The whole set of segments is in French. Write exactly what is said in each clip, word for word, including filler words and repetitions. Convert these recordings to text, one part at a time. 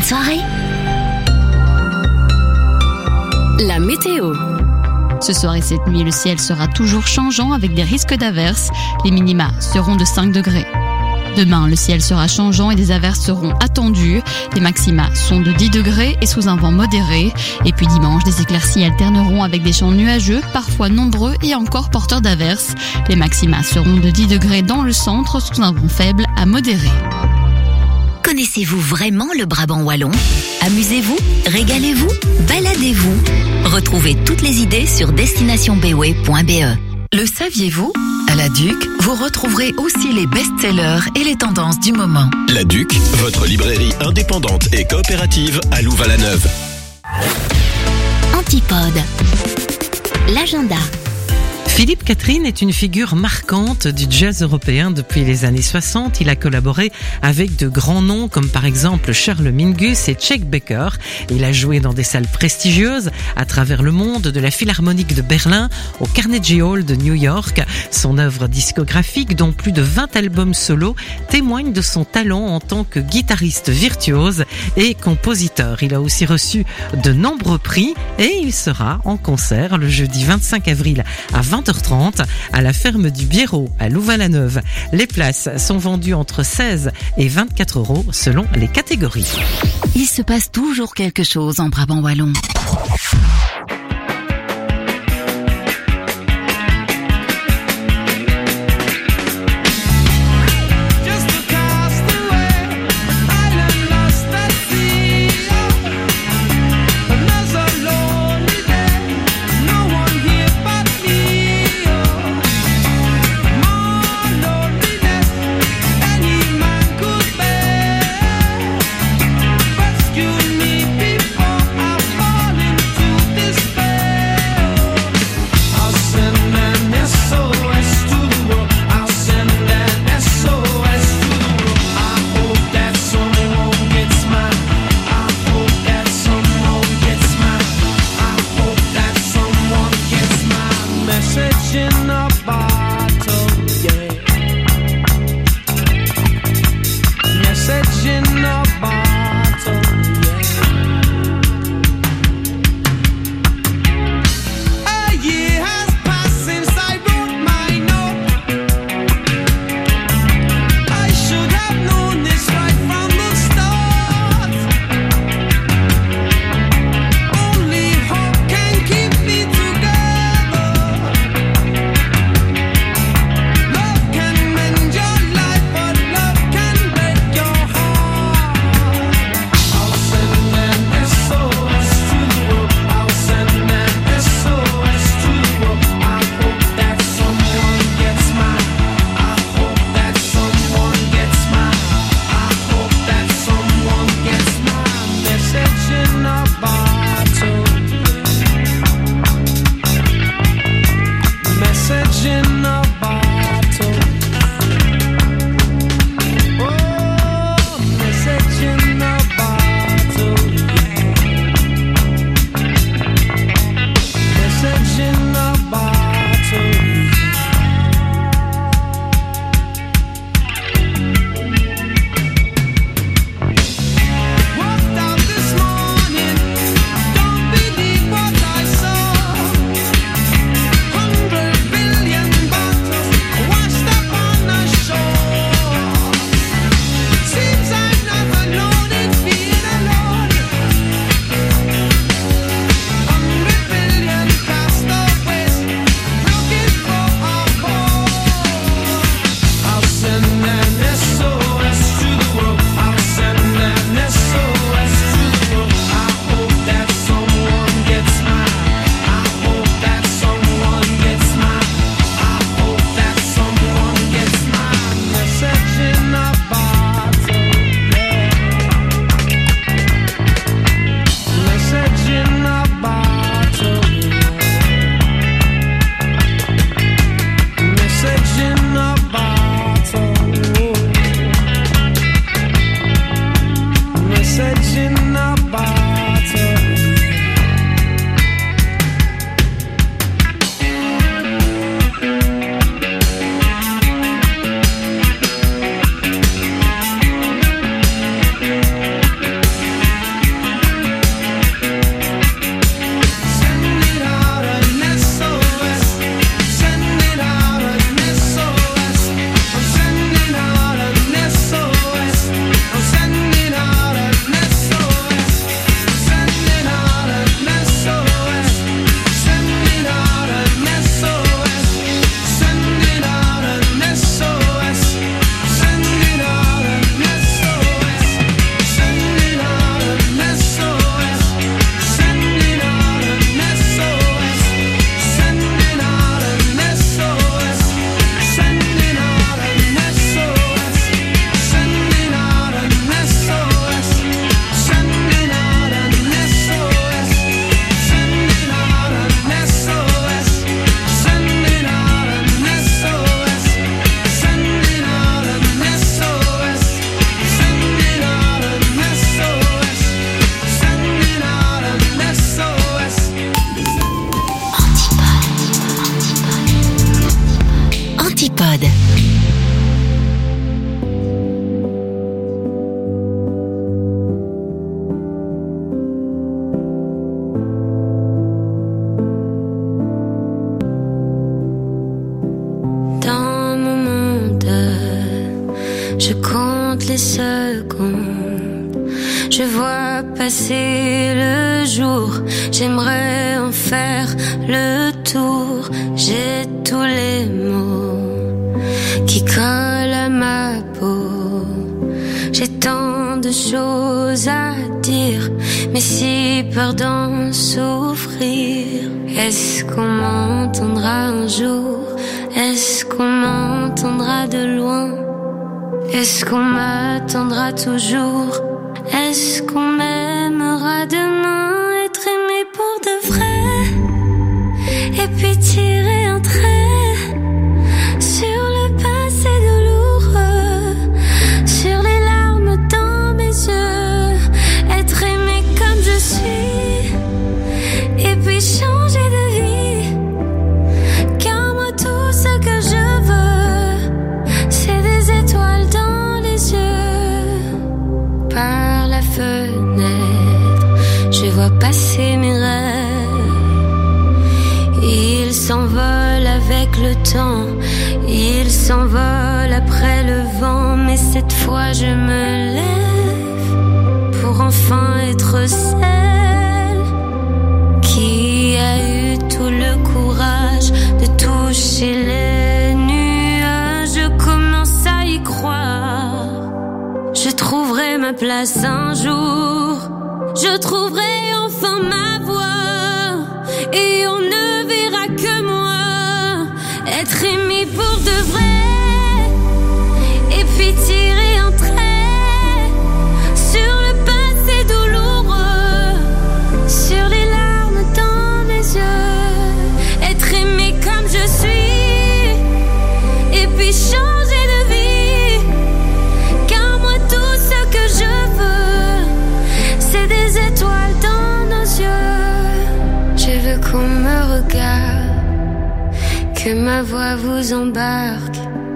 soirée. La météo. Ce soir et cette nuit, le ciel sera toujours changeant avec des risques d'averses. Les minima seront de cinq degrés. Demain, le ciel sera changeant et des averses seront attendues. Les maxima sont de dix degrés et sous un vent modéré. Et puis dimanche, des éclaircies alterneront avec des champs nuageux, parfois nombreux et encore porteurs d'averses. Les maxima seront de dix degrés dans le centre sous un vent faible à modéré. Connaissez-vous vraiment le Brabant wallon ? Amusez-vous, régalez-vous, baladez-vous. Retrouvez toutes les idées sur destination b w point b e. Le saviez-vous ? À la Duc, vous retrouverez aussi les best-sellers et les tendances du moment. La Duc, votre librairie indépendante et coopérative à Louvain-la-Neuve. Antipode. L'agenda. Philippe Catherine est une figure marquante du jazz européen depuis les années soixante. Il a collaboré avec de grands noms comme par exemple Charles Mingus et Chet Baker. Il a joué dans des salles prestigieuses à travers le monde, de la Philharmonique de Berlin au Carnegie Hall de New York. Son œuvre discographique, dont plus de vingt albums solo, témoigne de son talent en tant que guitariste virtuose et compositeur. Il a aussi reçu de nombreux prix et il sera en concert le jeudi vingt-cinq avril à vingt heures trente à la ferme du Biérot à Louvain-la-Neuve. Les places sont vendues entre seize et vingt-quatre euros selon les catégories. Il se passe toujours quelque chose en Brabant wallon. Antipode. Dans mon monde, je compte les secondes. Je vois passer le jour. J'aimerais en faire le tour. J'ai tous les mots qui collent à ma peau. J'ai tant de choses à dire, mais si peur d'en souffrir. Est-ce qu'on m'entendra un jour? Est-ce qu'on m'entendra de loin? Est-ce qu'on m'attendra toujours? Est-ce qu'on m'aimera demain? Être aimé pour de vrai, et puis tirer un trait sur le passé douloureux, sur les larmes dans mes yeux. Être aimé comme je suis, et puis changer de vie. Car moi tout ce que je veux, c'est des étoiles dans les yeux. Par la fenêtre, je vois passer mes rêves. Ils s'envolent avec le temps, ils s'envolent après le vent. Mais cette fois je me lève pour enfin être celle qui a eu tout le courage de toucher les nuages. Je commence à y croire. Je trouverai ma place un jour. Je trouverai enfin ma voix. Et on ne verra que moi. Être aimé pour de vrai. Et puis tirer un trait sur le passé douloureux, sur les larmes dans mes yeux. Être aimé comme je suis, et puis changer de vie. Car moi tout ce que je veux, c'est des étoiles dans nos yeux. Je veux qu'on me regarde, que ma voix vous embarque.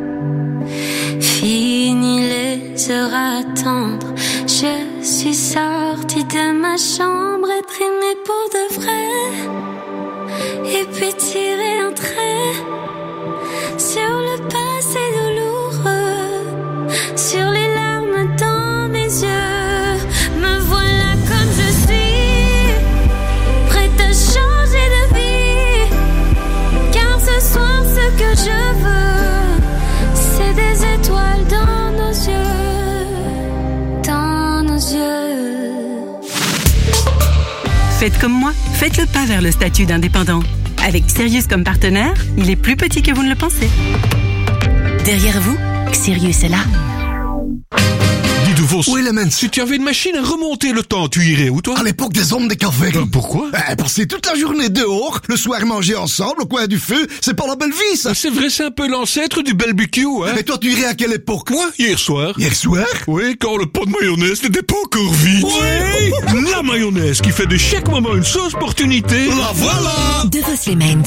Fini les heures à attendre, je suis sortie de ma chambre. Être aimée pour de vrai, et puis tirer un trait sur le passé douloureux, sur les larmes dans mes yeux. Me voilà comme je suis, prête à changer de vie. Car ce soir ce que je veux, c'est des étoiles dans nos yeux, dans nos yeux. Faites comme moi, faites le pas vers le statut d'indépendant. Avec Sirius comme partenaire, il est plus petit que vous ne le pensez. Derrière vous, Sirius est là. Dis donc, Oui, les mens. si tu avais une machine à remonter le temps, tu irais où, toi? À l'époque des hommes des cavernes. Euh, pourquoi? Eh, passer toute la journée dehors, le soir manger ensemble au coin du feu, c'est pas la belle vie, ça. Ah, c'est vrai, c'est un peu l'ancêtre du barbecue, hein? Et toi, tu irais à quelle époque? Moi, hier soir. Hier soir? Oui, quand le pot de mayonnaise n'était pas encore vide. Oui. La mayonnaise qui fait de chaque moment une sauce opportunité. La voilà. De Vos les Mens.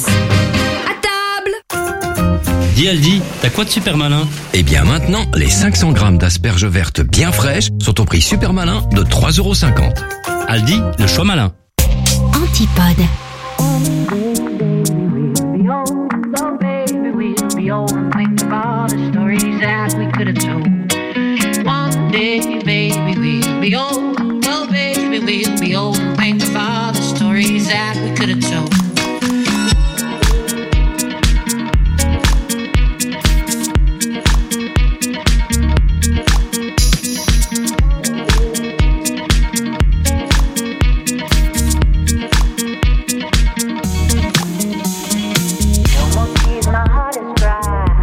Dis Aldi, t'as quoi de super malin? Eh bien maintenant, les cinq cents grammes d'asperges vertes bien fraîches sont au prix super malin de trois euros cinquante. Aldi, le choix malin. Antipode. My heart is dry.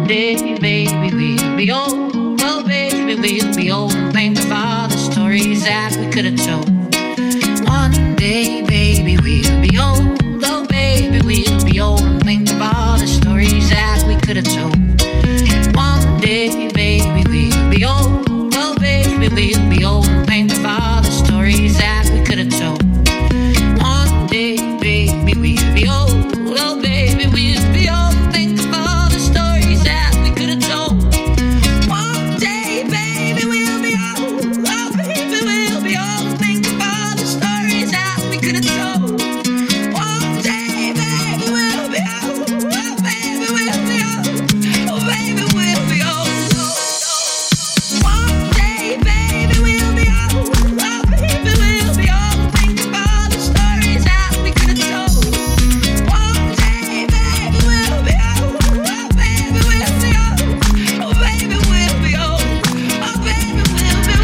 day, baby, we'll be old. Oh, baby, we'll be old. Think of all the stories that we could have told. One day, baby, we'll be old. Oh, baby, we'll be old. Think of all the stories that we could have told. One day, baby, we'll be old. Oh, baby, we'll be old. Think of all the stories that we could have told. One day, baby, we'll be old. Oh, baby, we'll be old. Think of all the stories that we could have told. One day, baby, we'll be old. Oh, baby, we'll be old. Think of all the stories that we could have told. One day, baby, we'll be old. Oh, baby, we'll be old. Oh, baby, we'll be old. One day, baby, we'll be old. Oh, baby, we'll be old. Think of all the stories that we could have told. One day, baby, we'll be old. Oh, baby, we'll be old. Oh, baby, we'll be old. Oh, baby, we'll be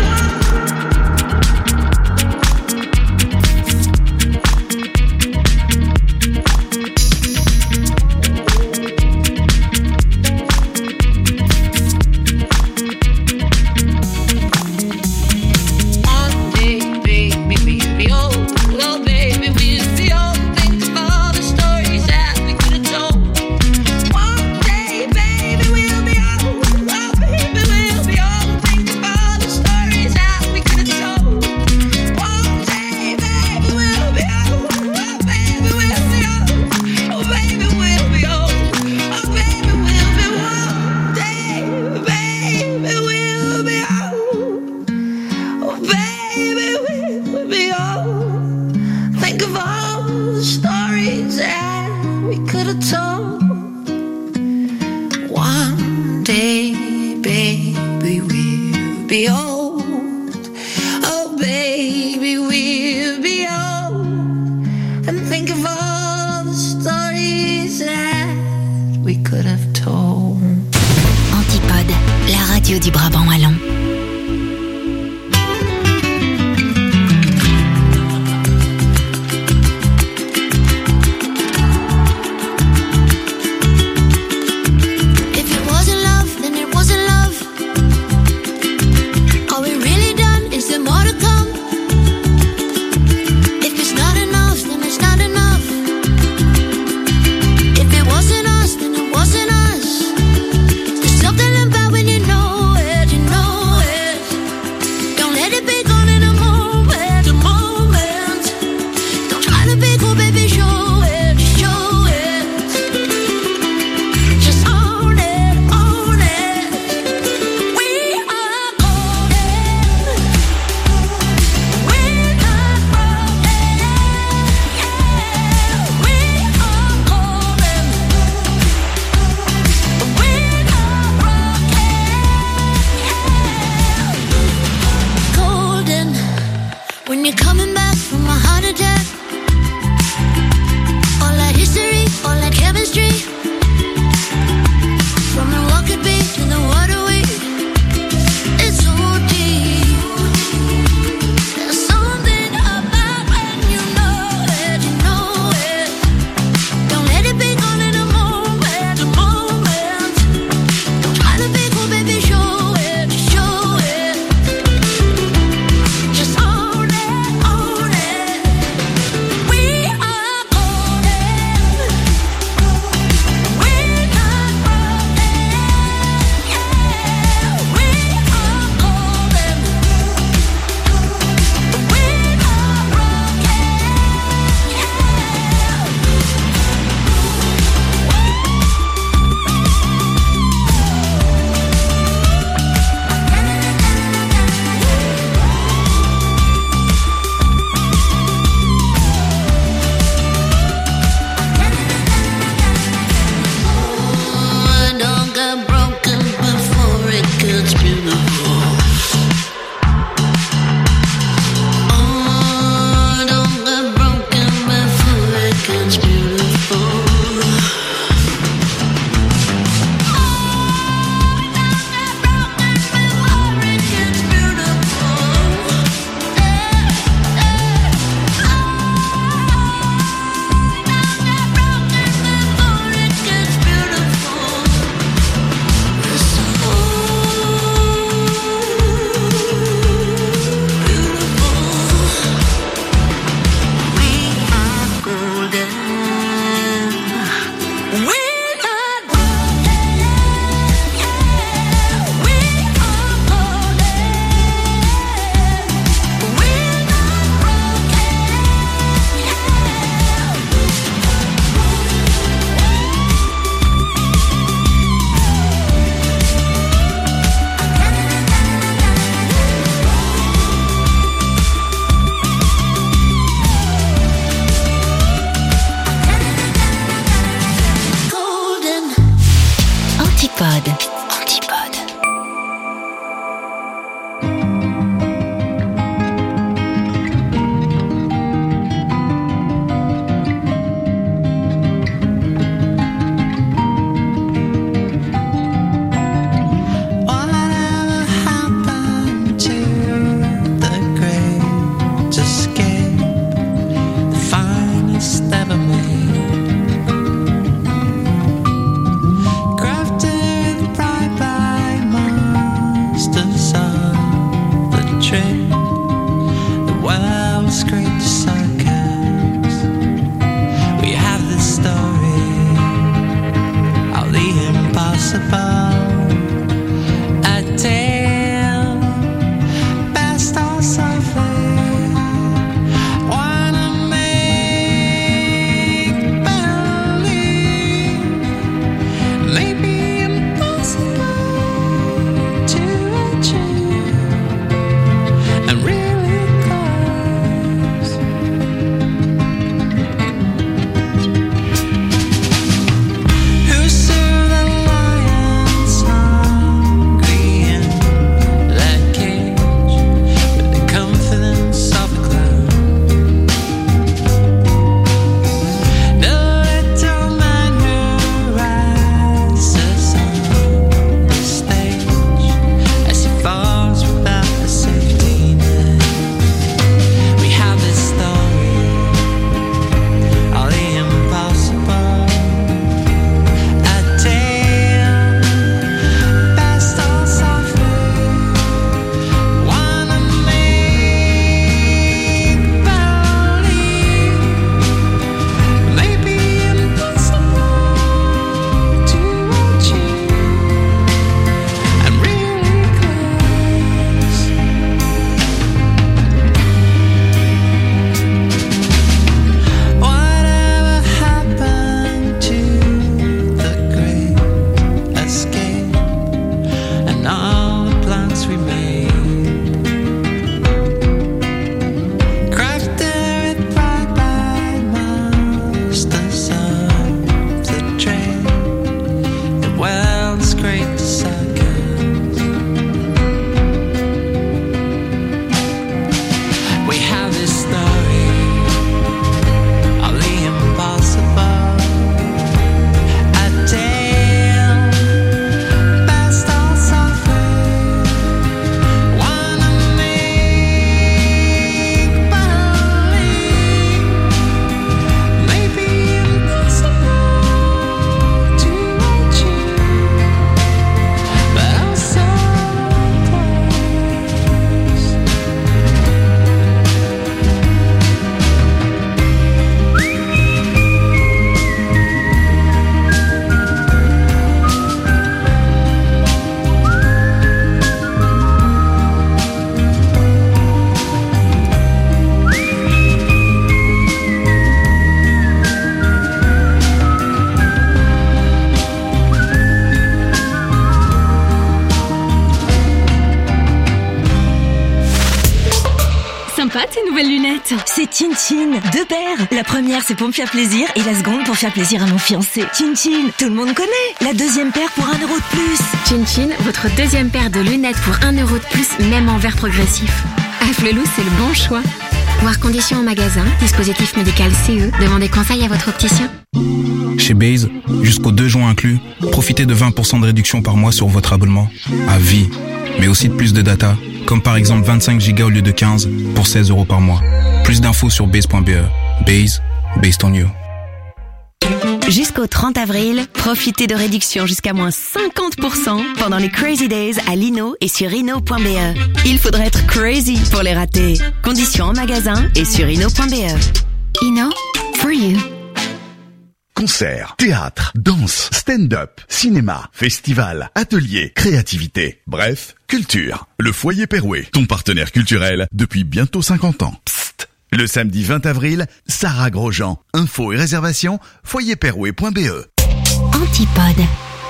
One day, baby, we'll be old. Oh, baby, we'll be old. Think of all the stories that we could have told. One day, baby, we'll be old. Oh, baby, we'll be old. Think of all the stories that we could have told. One day, baby, we'll be old. Oh, baby, we'll be old. Oh, baby, we'll be old. Oh, baby, we'll be one day, baby, we'll be old. Oh, baby, we'll be old. Think of all the stories that we could have told. One day, baby, we'll be old. Oh, baby, we'll be old. And think of all the stories that we could have told. Antipode, la radio du Brabant wallon. If it wasn't love, then it wasn't love. Are we really done? Is there more to come? If it's not enough, then it's not enough. If it wasn't us, then it wasn't us. There's something about when you know it, you know world's greatest circus. We have this story of the impossible. A tale best or softly. Wanna make believe maybe impossible to achieve. I'm really close. Who saw the lions hungry in that cage with the confidence of a clown? The little man who rises on the stage as he falls without a safety net. We have this story of the impossible. A tale best or softly. Wanna make believe maybe impossible to achieve. I'm really close. Whatever happened to the great escape and all the plans we made? Crafted by masters of the trade, the world's greatest circus. We have this story of the impossible. A tale best or softly. Wanna make believe maybe impossible to achieve, but I'm so close. Sympa tes nouvelles lunettes. C'est Chin Chin, deux paires. La première c'est pour me faire plaisir et la seconde pour faire plaisir à mon fiancé. Chin Chin, tout le monde connaît. La deuxième paire pour un euro de plus. Chin Chin, votre deuxième paire de lunettes pour un euro de plus, même en verre progressif. Afflelou, c'est le bon choix. Voir conditions en magasin, dispositif médical C E, demandez conseil à votre opticien. Chez Base, jusqu'au deux juin inclus, profitez de vingt pour cent de réduction par mois sur votre abonnement. À vie. Mais aussi de plus de data, comme par exemple vingt-cinq gigas au lieu de quinze pour seize euros par mois. Plus d'infos sur base point b e. Base, based on you. Jusqu'au trente avril, profitez de réductions jusqu'à moins cinquante pour cent pendant les Crazy Days à Lino et sur inno point b e. Il faudrait être crazy pour les rater. Conditions en magasin et sur inno point b e. Inno, for you. Concerts, théâtre, danse, stand-up, cinéma, festival, atelier, créativité, bref, culture. Le Foyer Perouet, ton partenaire culturel depuis bientôt cinquante ans. Psst. Le samedi vingt avril, Sarah Grosjean. Infos et réservations, foyer perouet point b e. Antipode.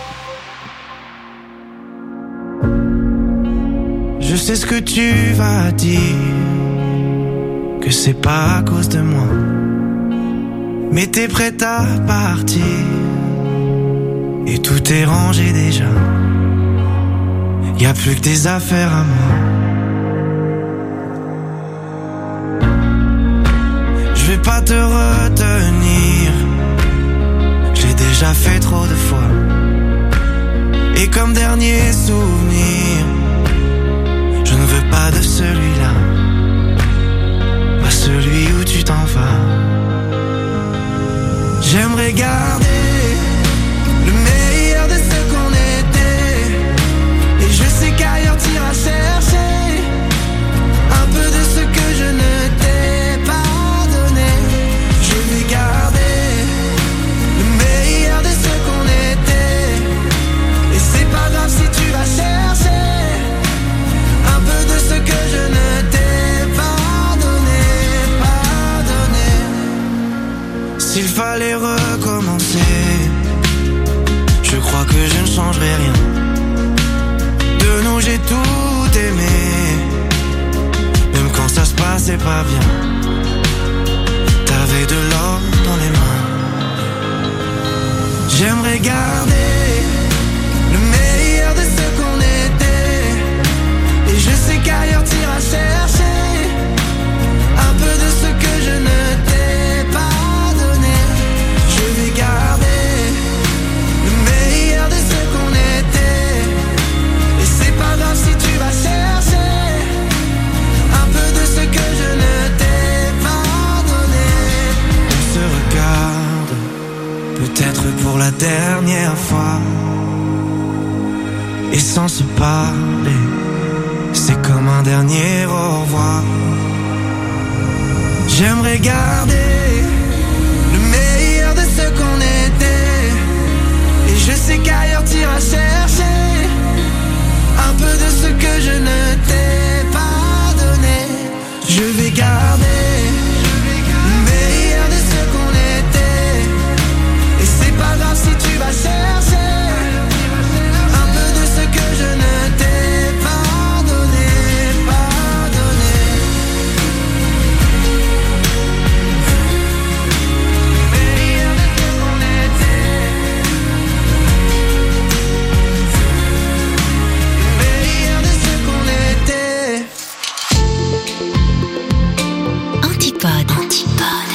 Je sais ce que tu vas dire, que c'est pas à cause de moi. Mais t'es prête à partir et tout est rangé déjà. Y a plus que tes affaires à moi. Je vais pas te retenir, j'ai déjà fait trop de fois. Et comme dernier souvenir, je ne veux pas de celui-là, pas celui où tu t'en vas. J'aimerais garder le meilleur de ce qu'on était. Et je sais qu'ailleurs t'iras chercher un peu de ce que je ne t'ai s'il fallait recommencer, je crois que je ne changerai rien. De nous j'ai tout aimé, même quand ça se passait pas bien. T'avais de l'or dans les mains. J'aimerais garder le meilleur de ce qu'on était, et je sais qu'ailleurs t'iras chercher un peu de ce que je ne t'ai pas donné. Je vais garder le meilleur de ce qu'on était, et c'est pas grave si tu vas chercher un peu de ce que je ne t'ai pas donné. On se regarde, peut-être pour la dernière fois, et sans se parler, c'est comme un dernier au revoir. J'aimerais garder le meilleur de ce qu'on était, et je sais qu'ailleurs t'iras chercher un peu de ce que je ne t'ai pas donné. Je vais garder le meilleur de ce qu'on était, et c'est pas grave si tu vas chercher un peu de ce que je ne t'ai pas donné, pas donné. Meilleur de ce qu'on était, meilleur de ce qu'on était. Antipode. Antipode.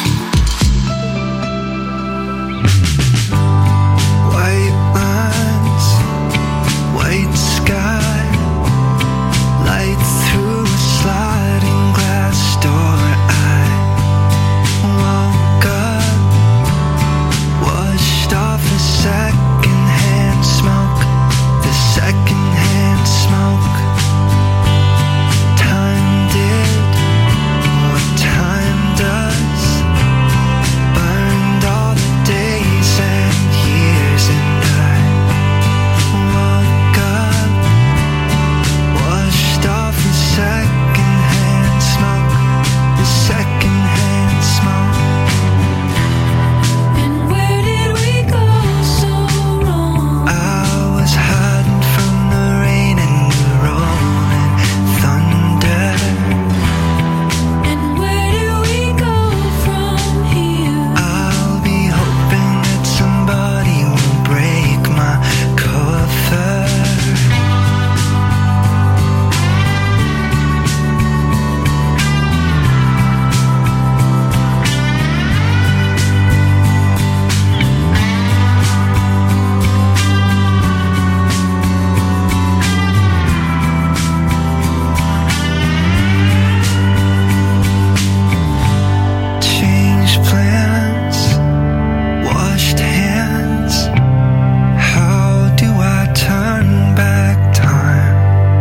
White lines, white sky, light through a sliding glass door. I woke up, washed off the secondhand smoke, the secondhand smoke. Time did what time does, burned all the days and years, and I woke up, washed off the secondhand smoke, the secondhand smoke. And where did we go so wrong? I was hiding from the rain and the rolling thunder. And where do we go from here? I'll be hoping that somebody will break my cover. Changed plans, washed hands. How do I turn back time?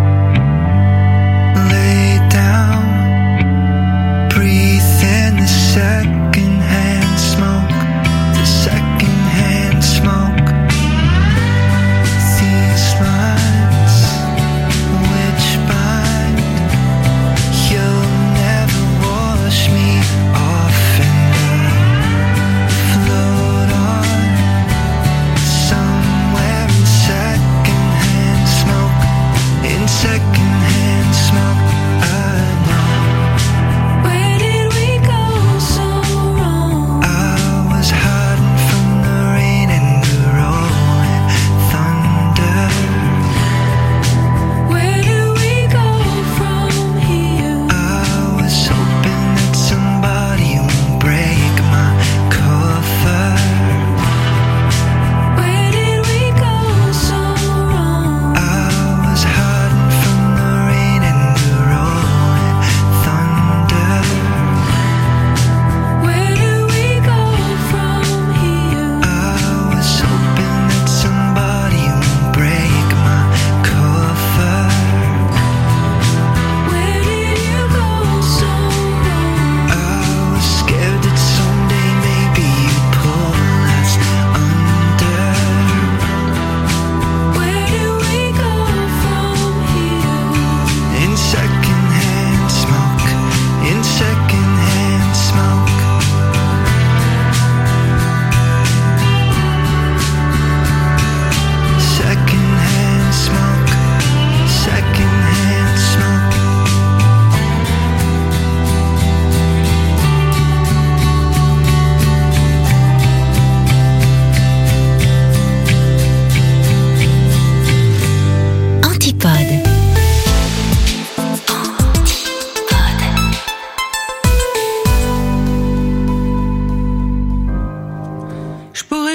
Lay down, breathe in the secondhand smoke, the secondhand smoke. These lines, which bind, you'll never wash me off, and I float on somewhere in secondhand smoke, in secondhand smoke. I know. Where did we go so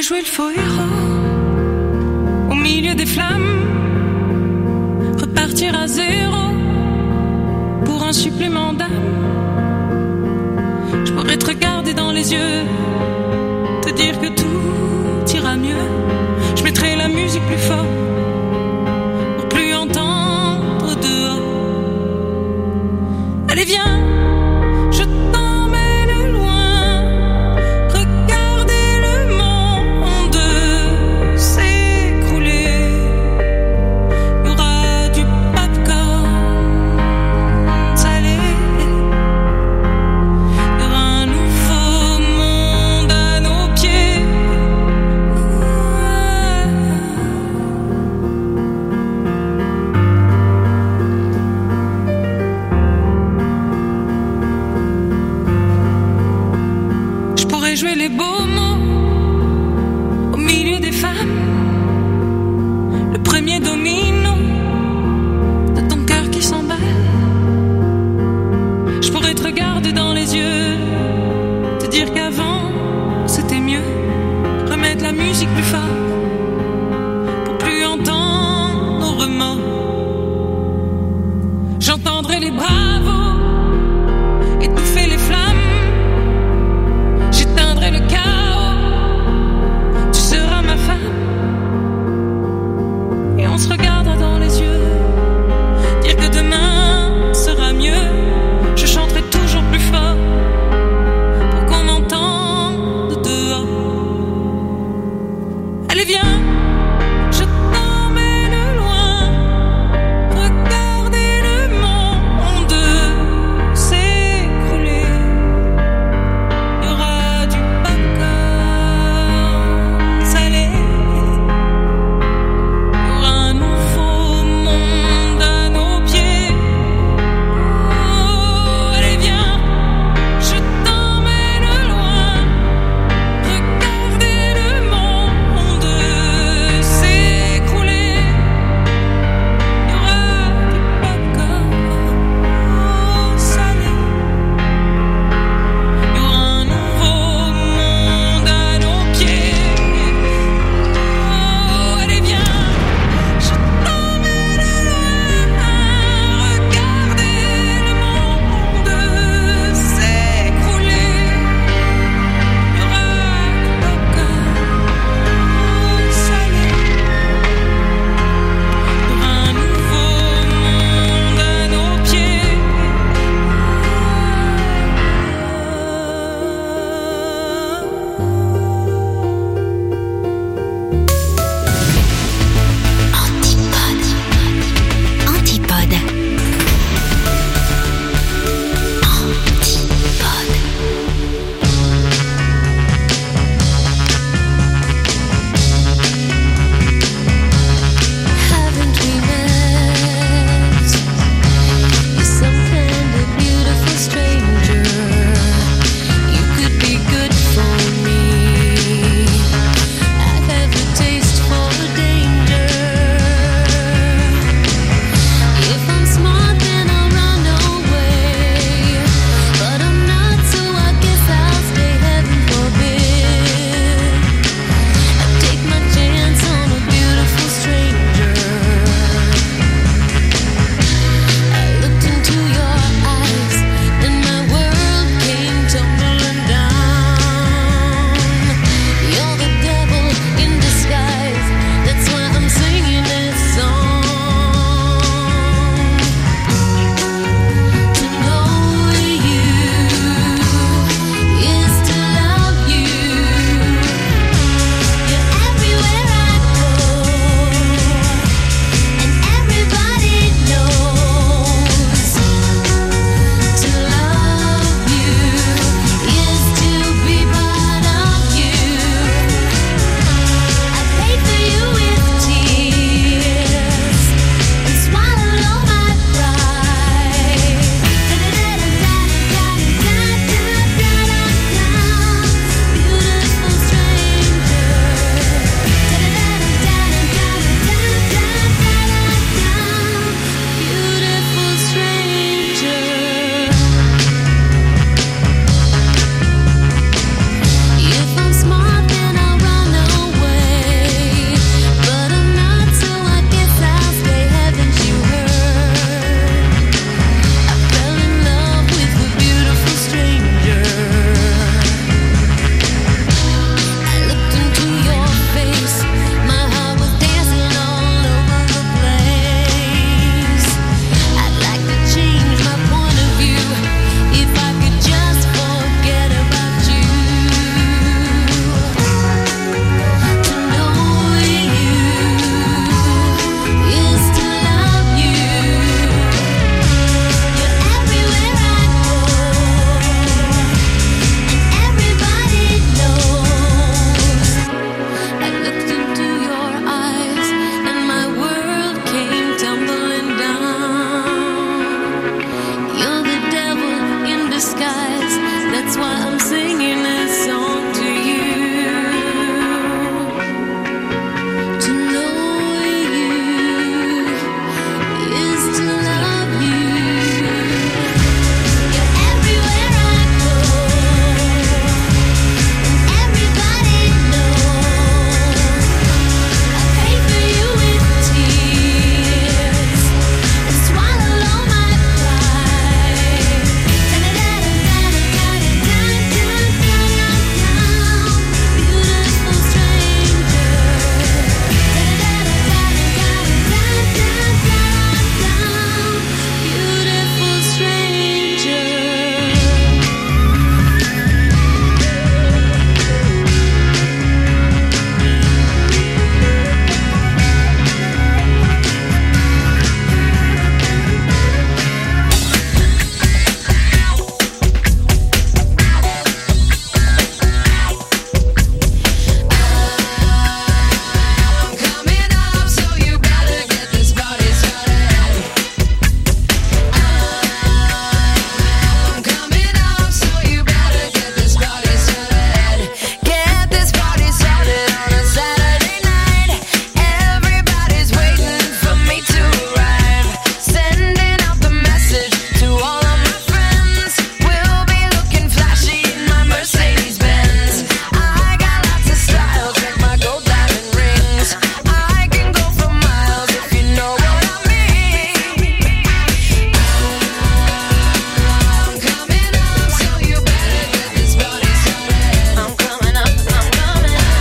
jouer le faux héros au milieu des flammes, repartir à zéro pour un supplément d'âme. Je pourrais te regarder dans les yeux, te dire que tout ira mieux. Je mettrai la musique plus fort pour plus entendre dehors. Allez viens, je t'emmène loin, regardez le monde s'écrouler. Il y aura du popcorn salé, il y aura un nouveau monde à nos pieds. Je pourrais jouer les beaux mots au milieu des femmes, le premier domino de ton cœur qui s'emballe. Je pourrais te regarder dans les yeux, te dire qu'avant c'était mieux, remettre la musique plus fort pour plus entendre nos remords. J'entendrai les bravos étouffer les flammes, j'éteindrai le chaos, tu seras ma femme. Et on se regardera dans les yeux, dire que demain sera mieux. Je chanterai toujours plus fort pour qu'on m'entende dehors. Allez viens. That's why I'm singing this song to you. To know you is to love you. You're everywhere I go. Everybody knows I pay for you with tears and swallow all my pride. Beautiful stranger. Beautiful stranger. Get this party started on a Saturday night. Everybody's waiting for me to arrive. Sending out the message to all of my friends. We'll be looking flashy in my Mercedes Benz. I got lots of style, check my gold diamond rings. I can go for miles if you know what I mean. I'm coming up, so you better get this party started. I'm coming up, I'm coming up.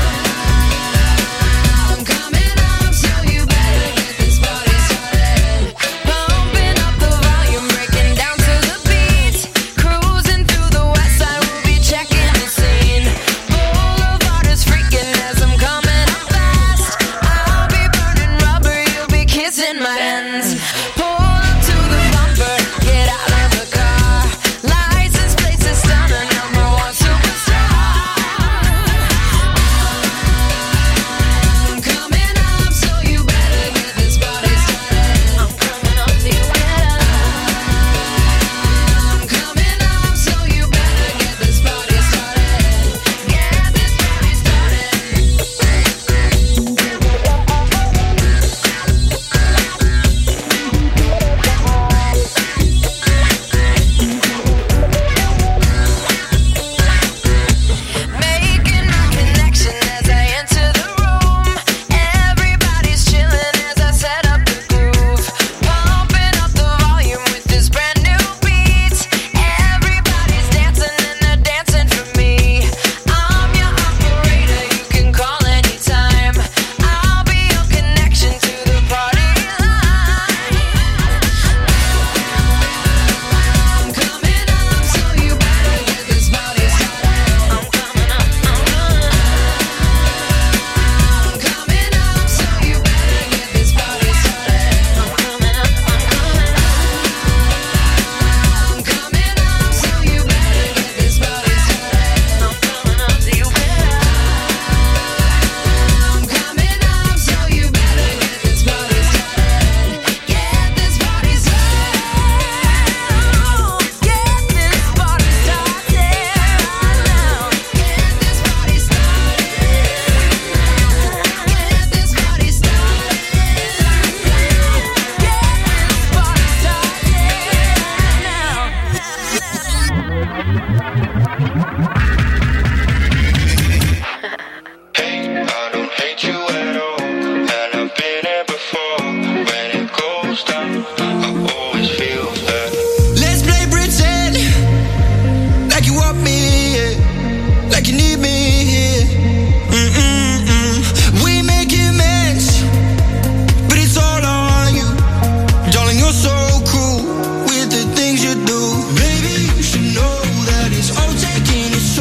I'm coming up, so you better get this party started. Pumping up the volume, breaking down to the beat. Cruising through the west side, we'll be checking the scene. Boulevard is freaking as I'm coming up fast. I'll be burning rubber, you'll be kissing my hands. Pull up to the bumper, get out of the car. License plates is stunning, number one superstar. I'm coming up, so you better get this party started. I'm coming up, so you better. I'm coming up, so you better get this party started. Get this party Making my connection as I enter the room. Everybody's chilling as I set up the groove. Pumping up the volume with this brand new beat. Everybody's dancing and they're dancing for me. I'm your operator, you can call anytime. I'll be your connection to the party line. I'm coming up, so you better get this party started. I'm coming up, I'm coming up. I'm coming up, so you better get this party started. I'm coming up, I'm coming up. I'm coming up, so you better get this party started. I'm coming up, so you better. I'm coming up, so you better get this party started. Get this party started. Get this party started right now. Get this party started. Get this party started. I don't hate you at all, and I've been here before. When it goes down, I always feel that. Let's play pretend, like you want me, yeah. Like you need me here. Mm-mm-mm. We make amends, but it's all on you. Darling, you're so cool with the things you do. Baby, you should know that it's all taking its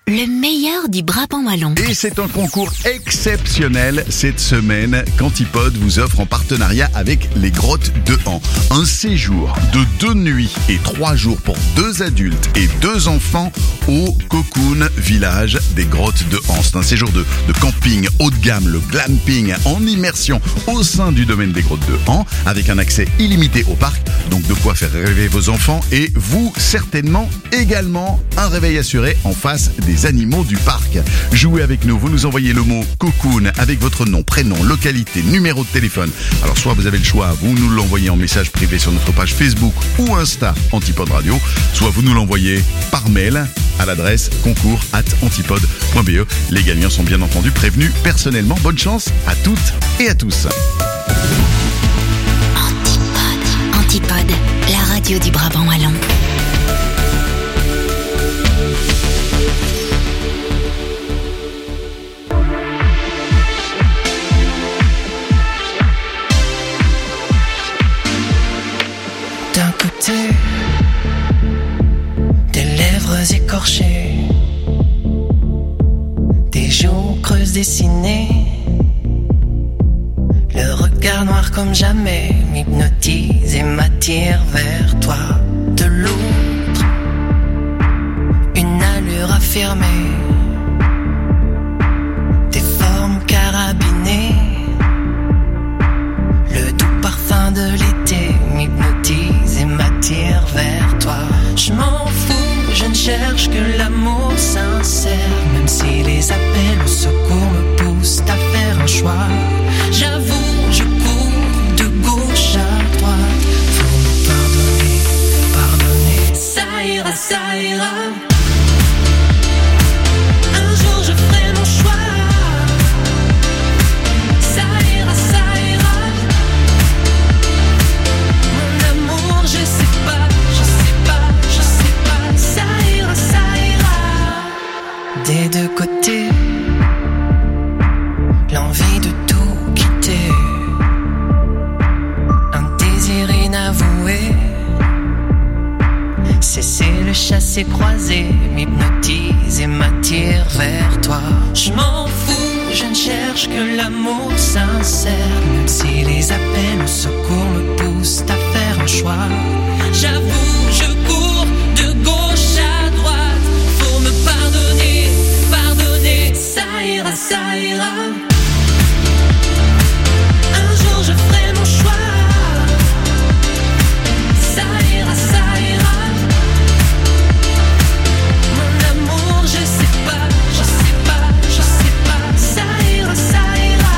le meilleur du Brabant wallon. Et c'est un concours exceptionnel cette semaine qu'Antipode vous offre en partenariat avec les Grottes de Han. Un séjour de deux nuits et trois jours pour deux adultes et deux enfants au Cocoon Village des Grottes de Han. C'est un séjour de, de camping haut de gamme, le glamping en immersion au sein du domaine des Grottes de Han, avec un accès illimité au parc, donc de quoi faire rêver vos enfants et vous certainement également un réveil assuré en face des animaux du parc. Jouez avec nous, vous nous envoyez le mot cocoon avec votre nom, prénom, localité, numéro de téléphone. Alors soit vous avez le choix, vous nous l'envoyez en message privé sur notre page Facebook ou Insta Antipode Radio, soit vous nous l'envoyez par mail à l'adresse concours arobase antipode point b e. Les gagnants sont bien entendu prévenus personnellement. Bonne chance à toutes et à tous. Antipode, Antipode, la radio du Brabant wallon. D'un côté, des lèvres écorchées, des joues creuses dessinées, le regard noir comme jamais m'hypnotise et m'attire vers toi. De l'autre, une allure affirmée, des formes carabinées, le doux parfum de l'été m'hypnotise et m'attire vers toi. Je m'en fous, je ne cherche que l'amour sincère, même si les appels au secours me poussent à faire un choix. J'avoue, je cours de gauche à droite. Faut me pardonner, pardonner. Ça ira, ça ira. Un jour je ferai mon choix. Ça ira, ça ira. Mon amour, je sais pas, je sais pas, je sais pas. Ça ira, ça ira. Des deux côtés, l'envie de tout quitter, un désir inavoué, cesser le chassé-croisé m'hypnotise et m'attire vers toi. Je m'en fous, je ne cherche que l'amour sincère, même si les appels au secours me poussent à faire un choix. J'avoue, je cours de gauche à droite. Faut me pardonner, pardonner. Ça ira, ça ira. Un jour je ferai mon choix. Ça ira, ça ira. Mon amour, je sais pas, je sais pas, je sais pas. Ça ira, ça ira.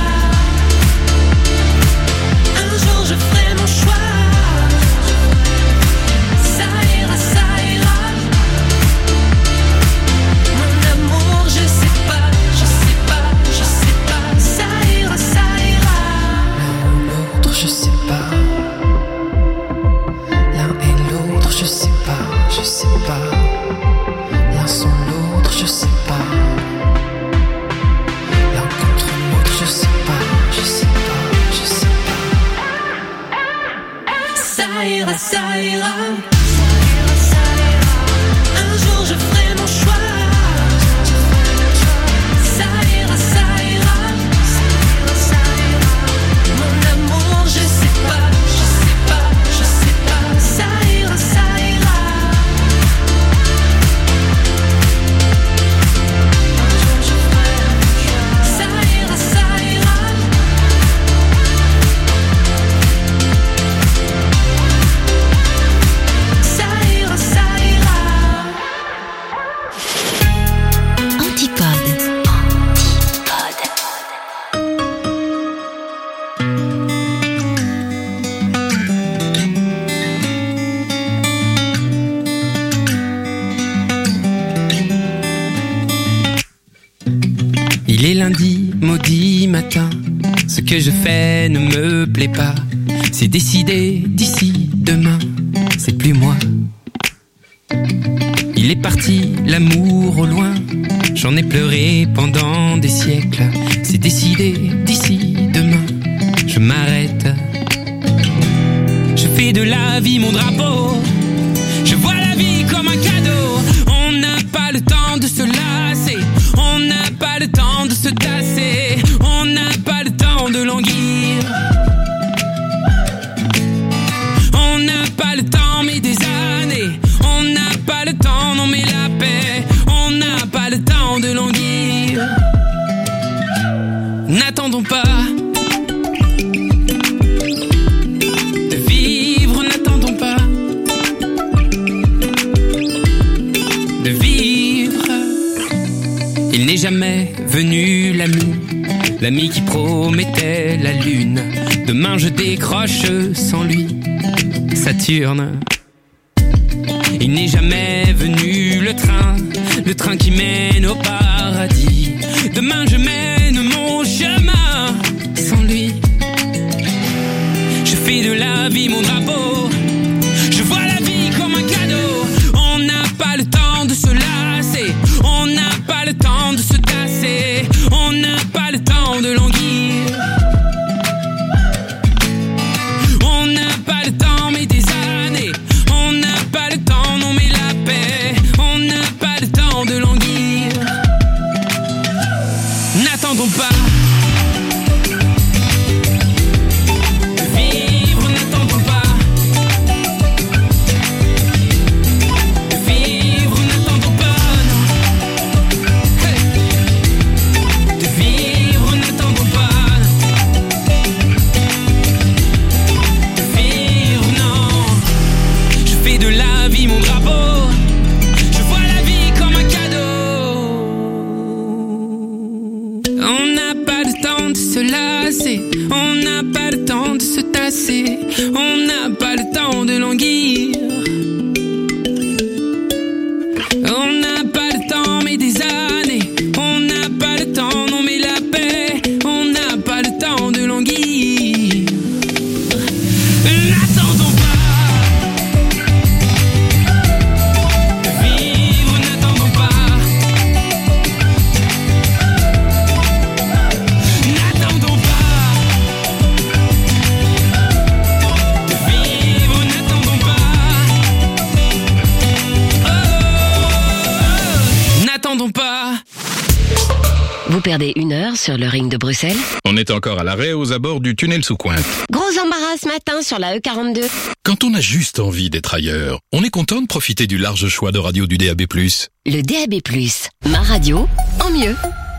Un jour je ferai mon choix. Ça ira, ça ira. Mon amour, je sais pas, je sais pas, je sais pas. Ça ira, ça ira. L'un ou l'autre, je sais pas. L'un et l'autre, je sais pas, je sais pas. L'un sans l'autre, je sais pas. L'un contre l'autre, je sais pas, je sais pas, je sais pas. Ça ira, ça ira. Un jour je ferai mon choix. Ça ira, ça ira. Mon amour, je sais pas, je sais pas, je sais pas. Ça ira, ça ira. Un jour je ferai mon choix. Ça ira, ça ira. Ça ira, ça ira. Antipode. Il est lundi, maudit matin. Ce que je fais ne me plaît pas. C'est décidé d'ici demain. C'est plus moi. Il est parti, l'amour au loin. J'en ai pleuré pendant des siècles. C'est décidé d'ici demain. Je m'arrête. Je fais de la vie mon drapeau. Je vois la vie comme un cadeau. On n'a pas le temps de se lasser. pas le temps de se tasser, on n'a pas le temps de languir. On n'a pas le temps mais des années, on n'a pas le temps, non mais la paix, on n'a pas le temps de languir. N'attendons pas de vivre, n'attendons pas de vivre. Il n'est jamais venu l'ami, l'ami qui promettait la lune. Demain je décroche sans lui, Saturne. Il n'est jamais venu le train, le train qui mène au paradis. Demain je mène mon chemin sans lui. Je fais de la vie mon drapeau, je vois la vie comme un cadeau. On n'a pas le temps de se lasser, on n'a pas le temps de se tasser, on n'a pas le temps de languir. On n'a pas le temps mais des années, on n'a pas le temps, non mais la paix, on n'a pas le temps de languir. N'attendons pas de vivre, n'attendons pas de vivre, n'attendons pas, non. Hey. De vivre, n'attendons pas de vivre, non. Je fais de la vie mon drapeau, je vois la vie comme un cadeau. On n'a pas le temps de se lasser, on n'a pas le temps de se tasser, on n'a pas le temps de languir. On n'a pas le temps mais des années, on n'a pas le temps, non mais la paix, on n'a pas le temps de languir. N'attendons pas de vivre, n'attendons pas. N'attendons pas de vivre, n'attendons pas. Oh, n'attendons pas. Vous perdez une heure sur le ring de Bruxelles? On est encore à l'arrêt aux abords du tunnel sous Cointe. Gros embarras ce matin sur la E quarante-deux. Quand on a juste envie d'être ailleurs, on est content de profiter du large choix de radio du D A B plus. Le D A B plus, ma radio en mieux.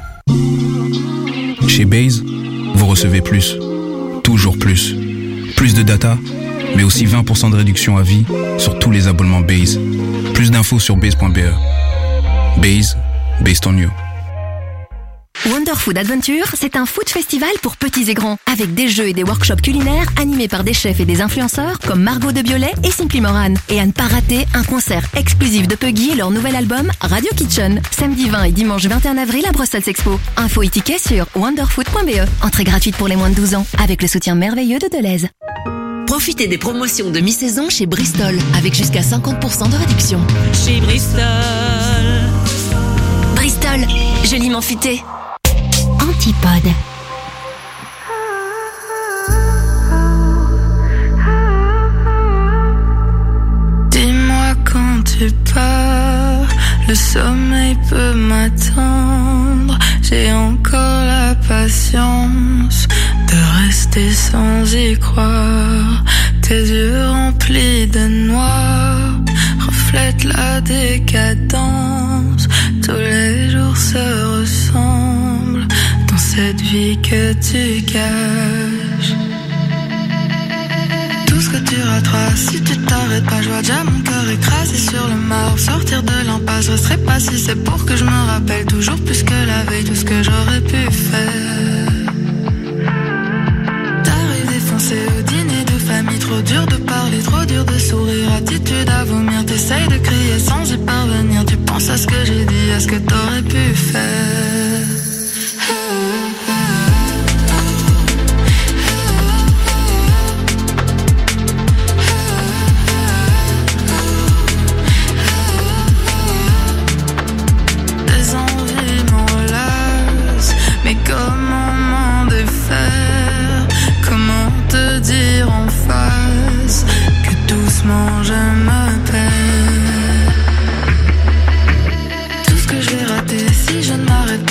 Chez Base, vous recevez plus. Toujours plus. Plus de data, mais aussi vingt pour cent de réduction à vie sur tous les abonnements Base. Plus d'infos sur base point b e. Base, based on you. Wonder Food Adventure, c'est un food festival pour petits et grands, avec des jeux et des workshops culinaires animés par des chefs et des influenceurs comme Margot de Biolay et Simply Moran. Et à ne pas rater, un concert exclusif de Puggy et leur nouvel album Radio Kitchen, samedi vingt et dimanche vingt et un avril à Brussels Expo. Info et tickets sur wonderfood point b e. Entrée gratuite pour les moins de douze ans, avec le soutien merveilleux de Deleuze. Profitez des promotions de mi-saison chez Bristol, avec jusqu'à cinquante pour cent de réduction. Chez Bristol. Bristol, joliment futé. Antipode. Dis-moi quand tu pars, le sommeil peut m'attendre. J'ai encore la patience de rester sans y croire. Tes yeux remplis de noir reflètent la décadence. Tous les jours se ressemblent dans cette vie que tu caches. Tout ce que tu rateras si tu t'arrêtes pas. Je vois déjà mon cœur écrasé sur le marbre. Sortir de l'impasse, je serais pas si c'est pour que je me rappelle toujours plus que la veille tout ce que j'aurais pu faire. T'arrives défoncé au dîner de famille. Trop dur de parler, trop dur de sourire. Attitude à vomir, t'essayes de crier sans y parvenir. Tu penses à ce que j'ai dit, à ce que t'aurais pu faire. Des envies m'enlacent, mais comment m'en défaire? Comment te dire en face que doucement je me perds? Tout ce que je vais rater si je ne m'arrête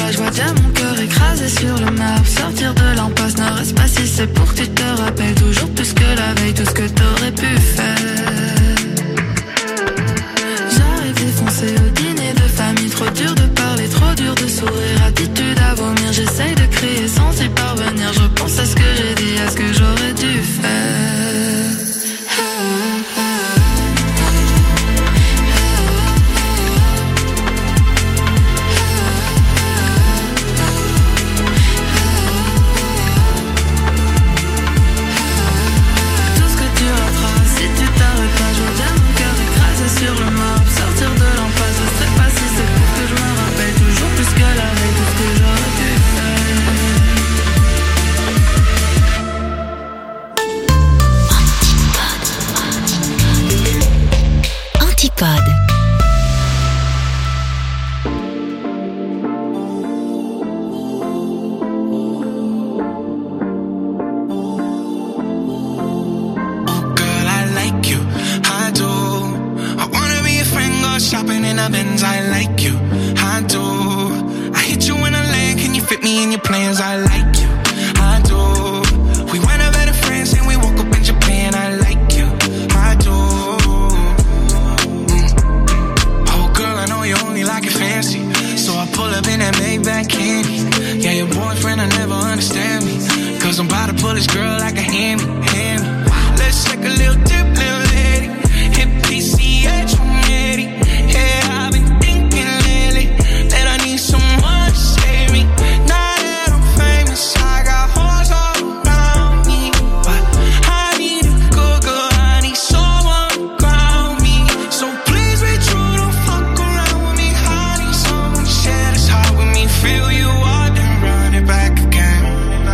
pull up in that Maybach candy. Yeah, your boyfriend will never understand me. Cause I'm about to pull this girl like a hammy, hammy. Let's take a little dip, little lady. Hit P C H, I'm ready. Yeah, I've been thinking lately that I need someone to save me. Now that I'm famous, I got hoes all around me. But I need a good girl, I need someone to ground me. So please be true, don't fuck around with me. I need someone to share this heart with me. Feel you out and run it back again.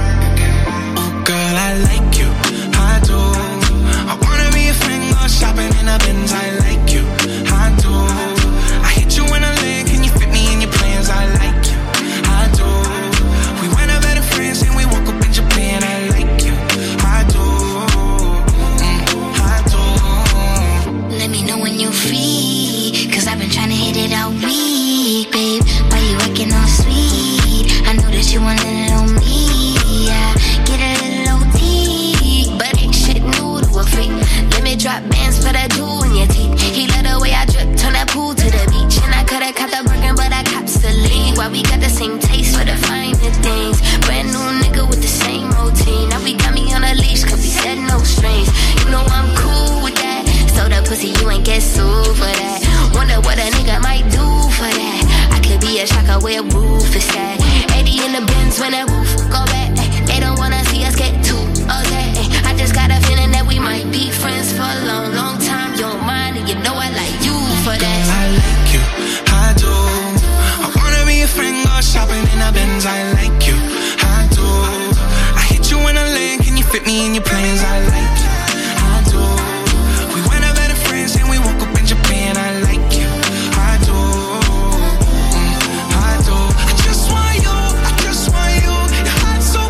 Oh girl, I like you, I do. I wanna be a friend, go shopping in a Benz. I like you, I do. I hit you in a leg, can you fit me in your plans? I like you, I do. We went out better friends and we woke up in Japan. I like you, I do, mm, I do. Let me know when you're free, cause I've been trying to hit it all week, babe. Why you acting all sweet? I know that you want a little me, yeah. Get a little O T, but ain't shit new to a freak. Let me drop bands for that jewel in your teeth. He let the way I drip, turn that pool to the beach. And I coulda caught the Birkin, but I cops the lead. Why we got the same taste for the finer things. Brand new nigga with the same routine. Now we got me on a leash, cause we said no strings. You know I'm cool with that. So the pussy, you ain't get sued for that. Wonder what a nigga might do for that. I could be a shocker where roof is at. eighty in the Benz when that roof go back. They don't wanna see us get too upset. I just got a feeling that we might be friends for a long, long time. You don't mind, and you know I like you for that. Girl, I like you, I do. I wanna be a friend, go shopping in a Benz. I like you, I do. I hit you in a lane, can you fit me in your plans? I like you, I do. We went out better friends and we woke up in Japan. I like you, I do, mm, I do. I just want you, I just want you. Your heart's so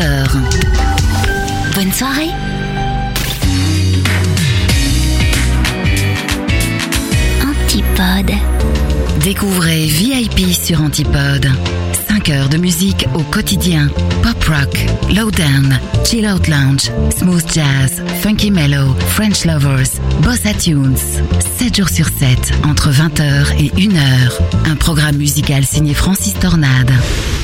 heures. Bonne soirée. Antipode. Découvrez V I P sur Antipode. cinq heures de musique au quotidien. Pop rock, lowdown, chill out lounge, smooth jazz, funky mellow, French lovers, bossa tunes. sept jours sur sept, entre vingt heures et une heure. Un programme musical signé Francis Tornade.